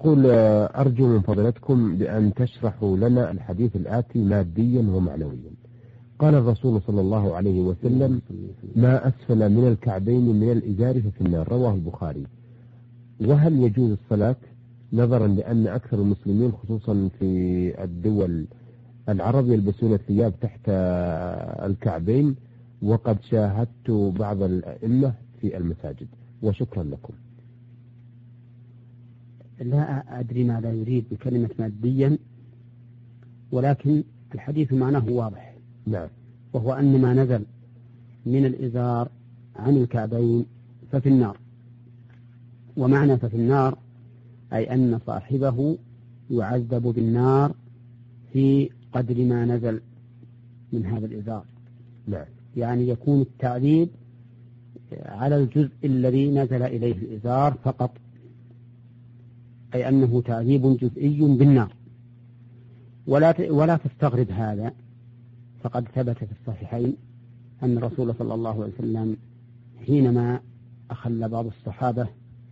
يقول أرجو من فضلتكم بأن تشرحوا لنا الحديث الآتي ماديا ومعنويا. قال الرسول صلى الله عليه وسلم: ما أسفل من الكعبين من الإزار ففي النار، رواه البخاري. وهل يجوز الصلاة نظرا لأن أكثر المسلمين خصوصا في الدول العرب يلبسون الثياب تحت الكعبين، وقد شاهدت بعض الأئمة في المساجد؟ وشكرا لكم. لا أدري ماذا يريد بكلمة ماديا، ولكن الحديث معناه واضح. نعم. وهو أن ما نزل من الإزار عن الكعبين ففي النار. ومعنى ففي النار أي أن صاحبه يعذب بالنار في قدر ما نزل من هذا الإزار. نعم. يعني يكون التعذيب على الجزء الذي نزل إليه الإزار فقط، أي أنه تعذيب جزئي بالنار. ولا تستغرب هذا، فقد ثبت في الصحيحين أن الرسول صلى الله عليه وسلم حينما أخل بعض الصحابة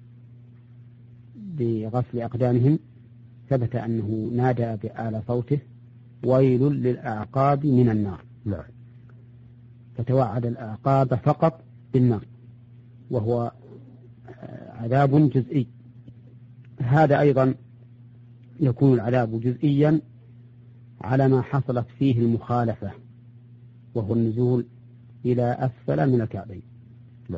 بغسل أقدامهم ثبت أنه نادى بأعلى صوته: ويل للأعقاب من النار. نعم. فتوعد الأعقاب فقط بالنار، وهو عذاب جزئي. هذا أيضا يكون العذاب جزئيا على ما حصلت فيه المخالفة، وهو النزول إلى أسفل من الكعبين. نعم.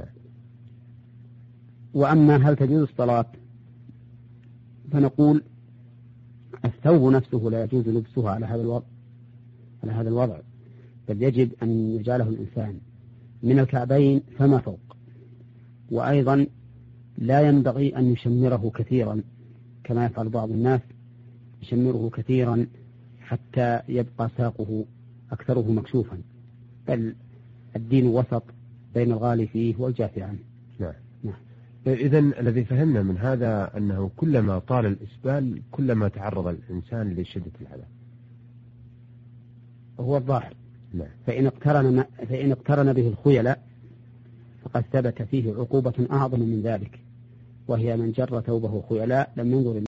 وأما هل تجوز الصلاة، فنقول الثوب نفسه لا يجوز لبسه على هذا الوضع، بل يجب أن يجعله الإنسان من الكعبين فما فوق. وأيضا لا ينبغي أن يشمره كثيرا كما يفعل بعض الناس، يشمره كثيرا حتى يبقى ساقه أكثره مكشوفا، بل الدين وسط بين الغالي فيه والجافي عنه. نعم. إذن الذي فهمنا من هذا أنه كلما طال الإسبال كلما تعرض الإنسان لشدة العذاب، هو الظاهر. نعم. فإن اقترن به الخيلاء فقد ثبت فيه عقوبة أعظم من ذلك، وهي من جر ثوبه خيلاء لم ينظر